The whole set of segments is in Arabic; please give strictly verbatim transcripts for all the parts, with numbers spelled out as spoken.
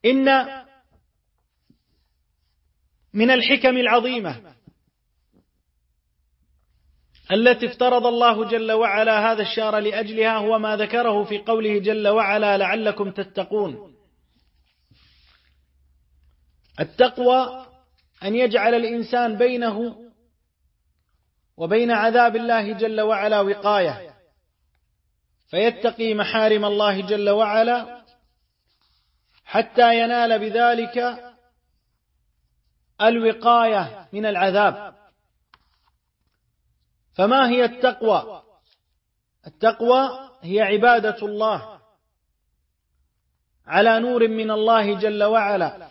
إن من الحكم العظيمة التي افترض الله جل وعلا هذا الشهر لأجلها هو ما ذكره في قوله جل وعلا لعلكم تتقون. التقوى أن يجعل الإنسان بينه وبين عذاب الله جل وعلا وقاية، فيتقي محارم الله جل وعلا حتى ينال بذلك الوقاية من العذاب. فما هي التقوى؟ التقوى هي عبادة الله على نور من الله جل وعلا،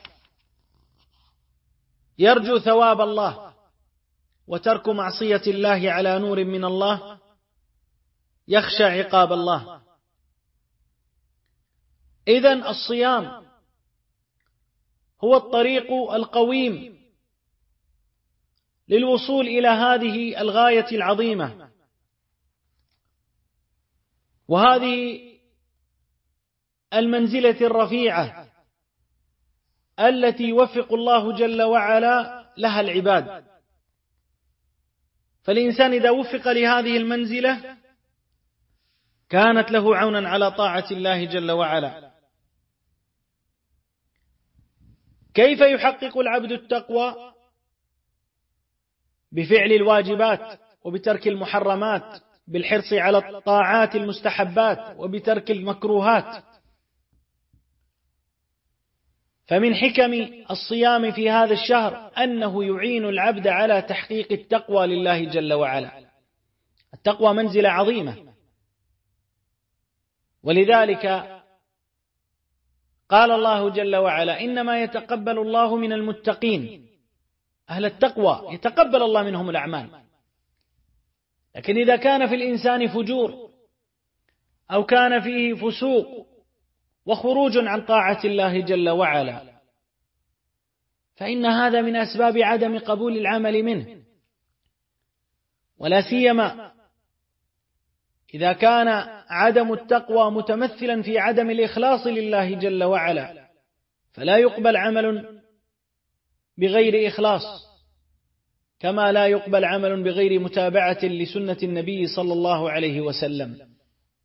يرجو ثواب الله، وترك معصية الله على نور من الله، يخشى عقاب الله. إذن الصيام هو الطريق القويم للوصول إلى هذه الغاية العظيمة، وهذه المنزلة الرفيعة التي يوفق الله جل وعلا لها العباد. فالإنسان إذا وفق لهذه المنزلة كانت له عونا على طاعة الله جل وعلا. كيف يحقق العبد التقوى؟ بفعل الواجبات وبترك المحرمات، بالحرص على الطاعات المستحبات وبترك المكروهات. فمن حكم الصيام في هذا الشهر أنه يعين العبد على تحقيق التقوى لله جل وعلا. التقوى منزلة عظيمة، ولذلك قال الله جل وعلا إنما يتقبل الله من المتقين. أهل التقوى يتقبل الله منهم الأعمال، لكن إذا كان في الإنسان فجور أو كان فيه فسوق وخروج عن طاعة الله جل وعلا فإن هذا من أسباب عدم قبول العمل منه، ولا سيما إذا كان عدم التقوى متمثلا في عدم الإخلاص لله جل وعلا، فلا يقبل عمل بغير إخلاص، كما لا يقبل عمل بغير متابعة لسنة النبي صلى الله عليه وسلم.